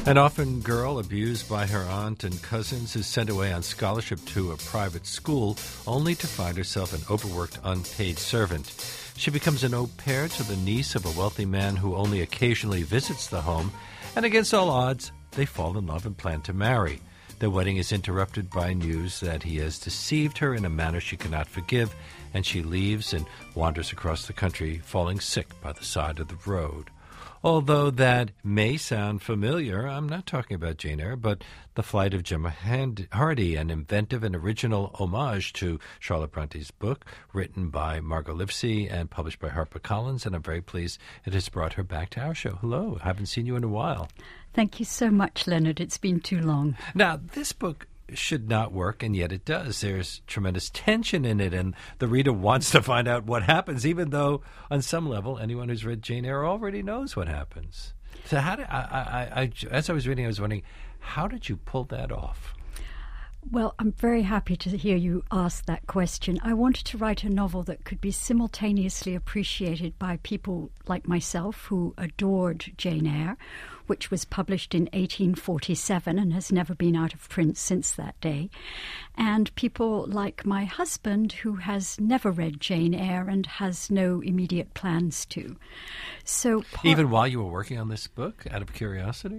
An orphan girl abused by her aunt and cousins is sent away on scholarship to a private school, only to find herself an overworked, unpaid servant. She becomes an au pair to the niece of a wealthy man who only occasionally visits the home, and against all odds, they fall in love and plan to marry. Their wedding is interrupted by news that he has deceived her in a manner she cannot forgive, and she leaves and wanders across the country, falling sick by the side of the road. Although that may sound familiar, I'm not talking about Jane Eyre, but The Flight of Gemma Hardy, an inventive and original homage to Charlotte Bronte's book, written by Margot Livesey and published by HarperCollins, and I'm very pleased it has brought her back to our show. Hello, I haven't seen you in a while. Thank you so much, Leonard. It's been too long. Now, this book should not work, and yet it does. There's tremendous tension in it, and the reader wants to find out what happens, even though, on some level, anyone who's read Jane Eyre already knows what happens. So how did as I was reading, I was wondering, how did you pull that off? Well, I'm very happy to hear you ask that question. I wanted to write a novel that could be simultaneously appreciated by people like myself who adored Jane Eyre, which was published in 1847 and has never been out of print since that day, and people like my husband who has never read Jane Eyre and has no immediate plans to. So even while you were working on this book, out of curiosity?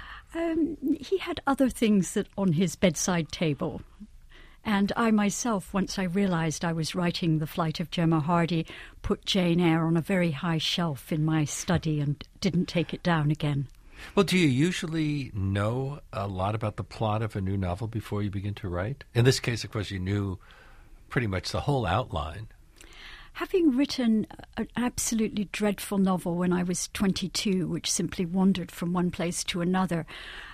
He had other things that on his bedside table. And I myself, once I realized I was writing The Flight of Gemma Hardy, put Jane Eyre on a very high shelf in my study and didn't take it down again. Well, do you usually know a lot about the plot of a new novel before you begin to write? In this case, of course, you knew pretty much the whole outline. Having written an absolutely dreadful novel when I was 22, which simply wandered from one place to another,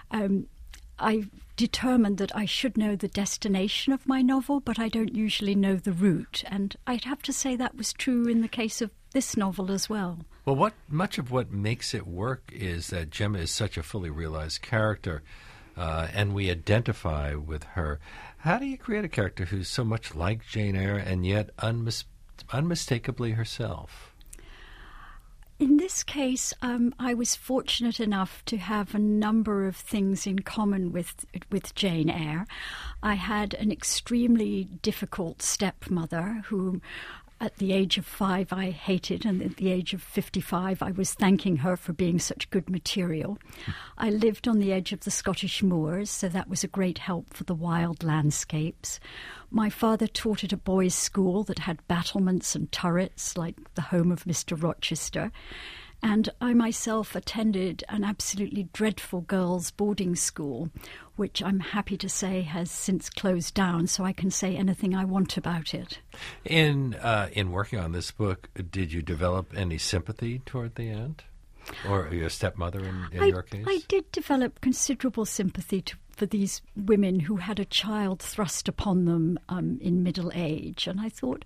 I determined that I should know the destination of my novel, but I don't usually know the route. And I'd have to say that was true in the case of this novel as well. Well, much of what makes it work is that Gemma is such a fully realized character, and we identify with her. How do you create a character who's so much like Jane Eyre and yet unmistakably herself? In this case, I was fortunate enough to have a number of things in common with Jane Eyre. I had an extremely difficult stepmother who, at the age of 5, I hated, and at the age of 55, I was thanking her for being such good material. I lived on the edge of the Scottish moors, so that was a great help for the wild landscapes. My father taught at a boys' school that had battlements and turrets, like the home of Mr. Rochester. And I myself attended an absolutely dreadful girls' boarding school, which I'm happy to say has since closed down, so I can say anything I want about it. In working on this book, did you develop any sympathy toward the aunt? Or your stepmother in your case? I did develop considerable sympathy for these women who had a child thrust upon them in middle age, and I thought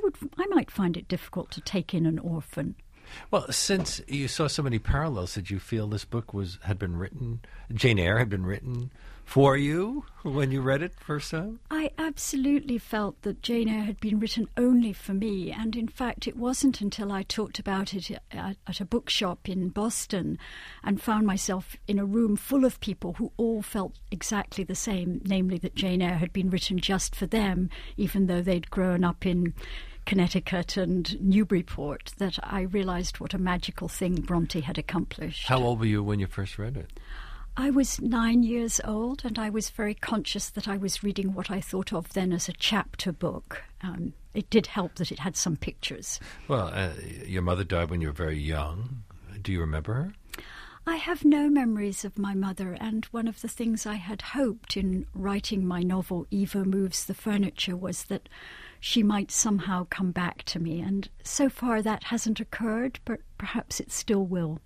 I might find it difficult to take in an orphan. Well, since you saw so many parallels, did you feel this book had been written, Jane Eyre had been written for you when you read it first time? I absolutely felt that Jane Eyre had been written only for me, and in fact it wasn't until I talked about it at a bookshop in Boston and found myself in a room full of people who all felt exactly the same, namely that Jane Eyre had been written just for them, even though they'd grown up in Connecticut and Newburyport, that I realized what a magical thing Bronte had accomplished. How old were you when you first read it? I was 9 years old, and I was very conscious that I was reading what I thought of then as a chapter book. It did help that it had some pictures. Well, your mother died when you were very young. Do you remember her? I have no memories of my mother, and one of the things I had hoped in writing my novel Eva Moves the Furniture was that she might somehow come back to me, and so far that hasn't occurred, but perhaps it still will.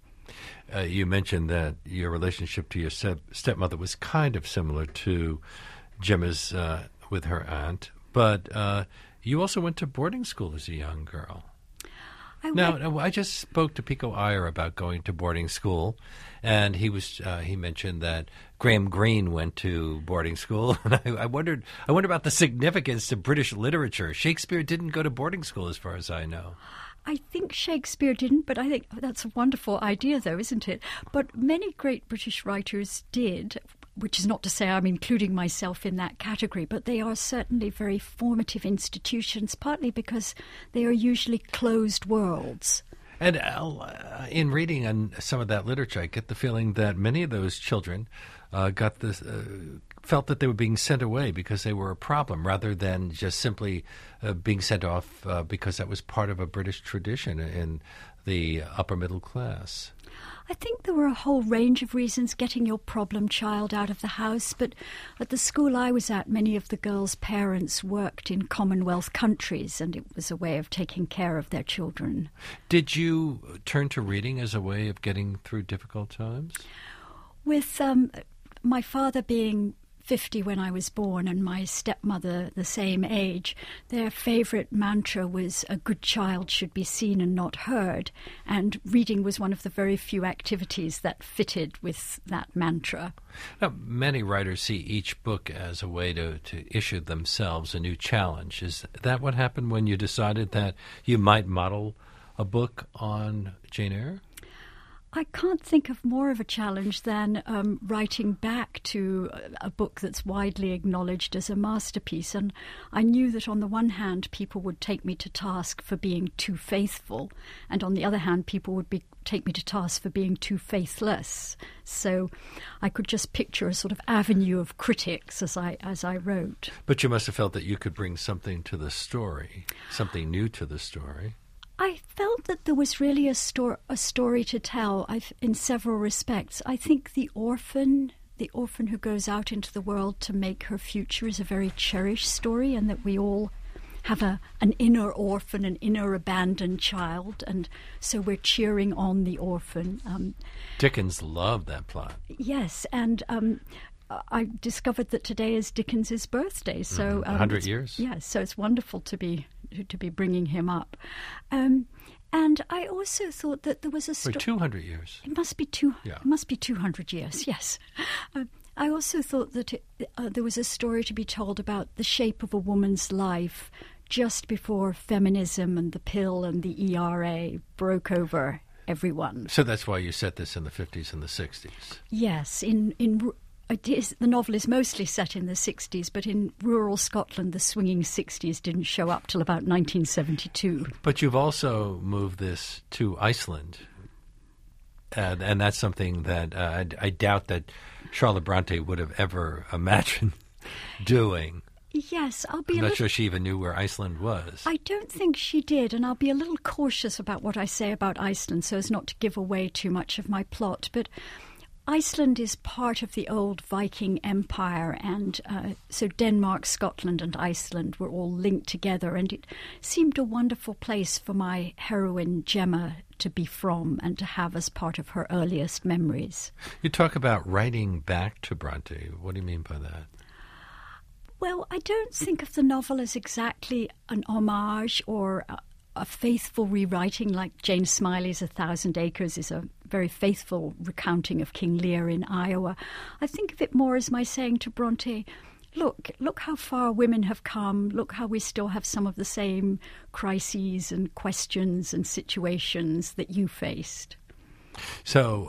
You mentioned that your relationship to your stepmother was kind of similar to Gemma's with her aunt, but you also went to boarding school as a young girl. I just spoke to Pico Iyer about going to boarding school, and he mentioned that Graham Greene went to boarding school, and I wonder about the significance to British literature. Shakespeare didn't go to boarding school, as far as I know. I think Shakespeare didn't, but I think that's a wonderful idea, though, isn't it? But many great British writers did, which is not to say I'm including myself in that category, but they are certainly very formative institutions, partly because they are usually closed worlds. And in reading on some of that literature, I get the feeling that many of those children felt that they were being sent away because they were a problem, rather than just simply being sent off because that was part of a British tradition in the upper middle class. I think there were a whole range of reasons getting your problem child out of the house, but at the school I was at, many of the girls' parents worked in Commonwealth countries, and it was a way of taking care of their children. Did you turn to reading as a way of getting through difficult times? With my father being 50 when I was born and my stepmother the same age, their favourite mantra was a good child should be seen and not heard, and reading was one of the very few activities that fitted with that mantra. Now, many writers see each book as a way to issue themselves a new challenge. Is that what happened when you decided that you might model a book on Jane Eyre? I can't think of more of a challenge than writing back to a book that's widely acknowledged as a masterpiece. And I knew that on the one hand, people would take me to task for being too faithful, and on the other hand, people would take me to task for being too faithless. So I could just picture a sort of avenue of critics as I wrote. But you must have felt that you could bring something to the story, something new to the story. I felt that there was really a story to tell in several respects. I think the orphan who goes out into the world to make her future is a very cherished story, and that we all have an inner orphan, an inner abandoned child, and so we're cheering on the orphan. Dickens loved that plot. Yes, and I discovered that today is Dickens's birthday, so 100 years. Yes, so it's wonderful to be bringing him up, and I also thought that there was a story. 200 years. It must be Yeah. It must be 200 years. Yes, I also thought that there was a story to be told about the shape of a woman's life just before feminism and the pill and the ERA broke over everyone. So that's why you set this in the 50s and the 60s. Yes, the novel is mostly set in the 60s, but in rural Scotland, the swinging 60s didn't show up till about 1972. But you've also moved this to Iceland, and that's something that I doubt that Charlotte Bronte would have ever imagined doing. Yes, I'm not sure she even knew where Iceland was. I don't think she did, and I'll be a little cautious about what I say about Iceland so as not to give away too much of my plot, but Iceland is part of the old Viking Empire, and so Denmark, Scotland and Iceland were all linked together, and it seemed a wonderful place for my heroine Gemma to be from and to have as part of her earliest memories. You talk about writing back to Bronte. What do you mean by that? Well, I don't think of the novel as exactly an homage or a faithful rewriting like Jane Smiley's A Thousand Acres is a very faithful recounting of King Lear in Iowa. I think of it more as my saying to Bronte, look how far women have come, look how we still have some of the same crises and questions and situations that you faced. So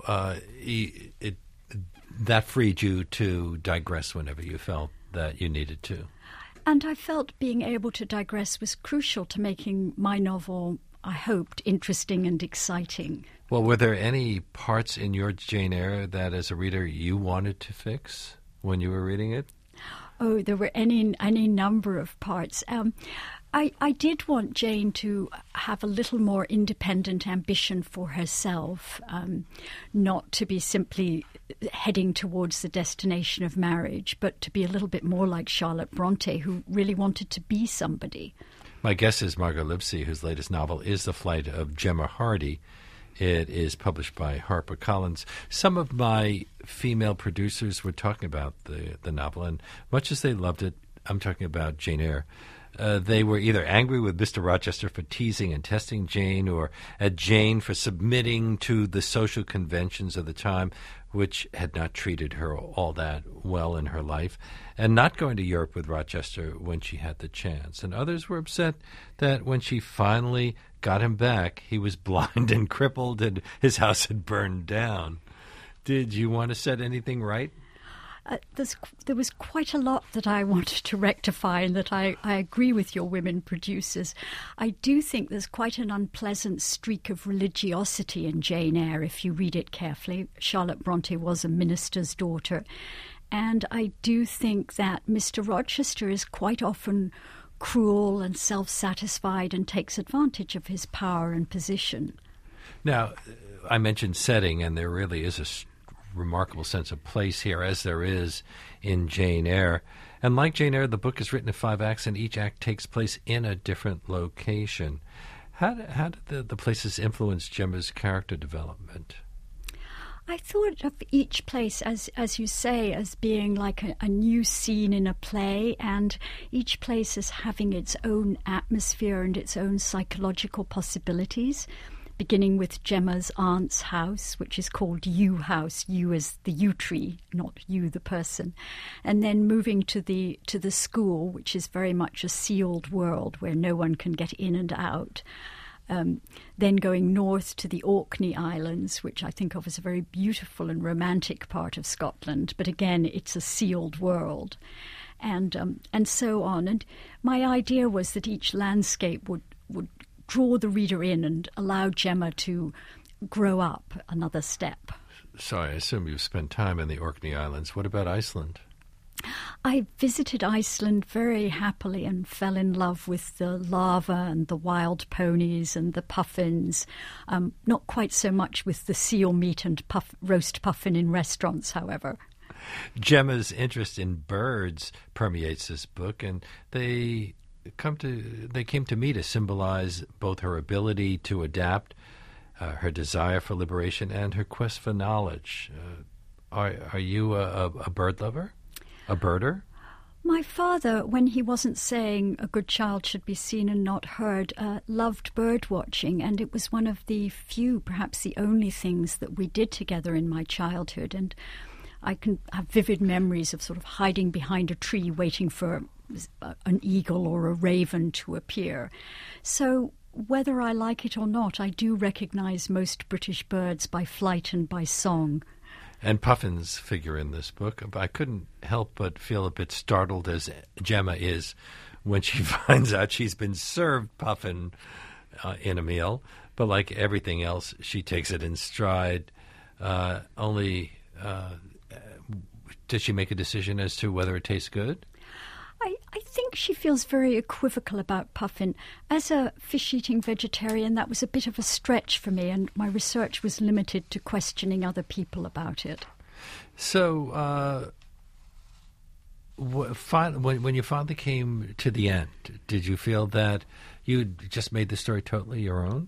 that freed you to digress whenever you felt that you needed to. And I felt being able to digress was crucial to making my novel, I hoped, interesting and exciting. Well, were there any parts in your Jane Eyre that, as a reader, you wanted to fix when you were reading it? Oh, there were any number of parts. I did want Jane to have a little more independent ambition for herself, not to be simply heading towards the destination of marriage, but to be a little bit more like Charlotte Bronte, who really wanted to be somebody. My guest is Margot Lipsey, whose latest novel is The Flight of Gemma Hardy. It is published by HarperCollins. Some of my female producers were talking about the novel, and much as they loved it, I'm talking about Jane Eyre, they were either angry with Mr. Rochester for teasing and testing Jane, or at Jane for submitting to the social conventions of the time, which had not treated her all that well in her life, and not going to Europe with Rochester when she had the chance. And others were upset that when she finally got him back, he was blind and crippled and his house had burned down. Did you want to set anything right? There was quite a lot that I wanted to rectify, and that I agree with your women producers. I do think there's quite an unpleasant streak of religiosity in Jane Eyre if you read it carefully. Charlotte Bronte was a minister's daughter, and I do think that Mr. Rochester is quite often cruel and self-satisfied and takes advantage of his power and position. Now, I mentioned setting, and there really is a remarkable sense of place here, as there is in Jane Eyre. And like Jane Eyre, the book is written in 5 acts, and each act takes place in a different location. How did the places influence Gemma's character development? I thought of each place, as you say, as being like a new scene in a play, and each place as having its own atmosphere and its own psychological possibilities, beginning with Gemma's aunt's house, which is called Yew House, yew as the yew tree, not you the person, and then moving to the school, which is very much a sealed world where no one can get in and out. Then going north to the Orkney Islands, which I think of as a very beautiful and romantic part of Scotland, but again, it's a sealed world, and so on. And my idea was that each landscape would draw the reader in and allow Gemma to grow up another step. So I assume you've spent time in the Orkney Islands. What about Iceland? I visited Iceland very happily and fell in love with the lava and the wild ponies and the puffins. Not quite so much with the seal meat and roast puffin in restaurants, however. Gemma's interest in birds permeates this book, and they came to me to symbolize both her ability to adapt, her desire for liberation, and her quest for knowledge. Are you a bird lover? A birder? My father, when he wasn't saying a good child should be seen and not heard, loved bird watching, and it was one of the few, perhaps the only things that we did together in my childhood. And I can have vivid memories of sort of hiding behind a tree waiting for an eagle or a raven to appear. So whether I like it or not, I do recognize most British birds by flight and by song. And puffins figure in this book. I couldn't help but feel a bit startled, as Gemma is, when she finds out she's been served puffin in a meal. But like everything else, she takes it in stride. Does she make a decision as to whether it tastes good? I think she feels very equivocal about puffin. As a fish-eating vegetarian, that was a bit of a stretch for me, and my research was limited to questioning other people about it. So, when you finally came to the end, did you feel that you'd just made the story totally your own?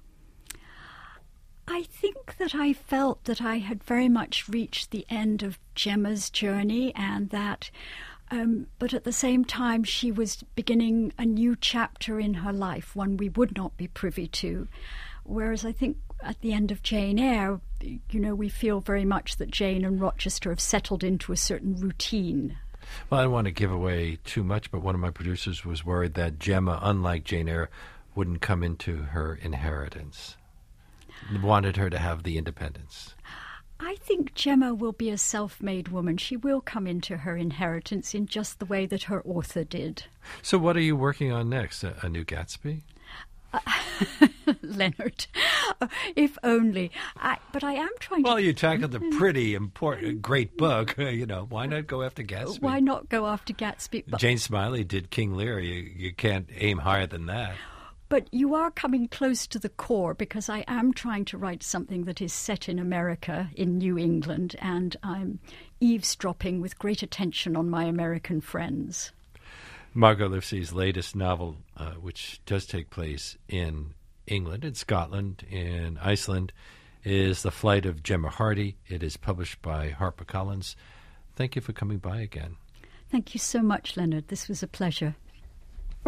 I think that I felt that I had very much reached the end of Gemma's journey, and that but at the same time, she was beginning a new chapter in her life, one we would not be privy to. Whereas I think at the end of Jane Eyre, we feel very much that Jane and Rochester have settled into a certain routine. Well, I don't want to give away too much, but one of my producers was worried that Gemma, unlike Jane Eyre, wouldn't come into her inheritance. Wanted her to have the independence. I think Gemma will be a self-made woman. She will come into her inheritance in just the way that her author did. So what are you working on next? A new Gatsby? Leonard, if only. But I am trying to... Well, you tackled a pretty important, great book. Why not go after Gatsby? Why not go after Gatsby? Jane Smiley did King Lear. You can't aim higher than that. But you are coming close to the core, because I am trying to write something that is set in America, in New England, and I'm eavesdropping with great attention on my American friends. Margot Livesey's latest novel, which does take place in England, in Scotland, in Iceland, is The Flight of Gemma Hardy. It is published by HarperCollins. Thank you for coming by again. Thank you so much, Leonard. This was a pleasure.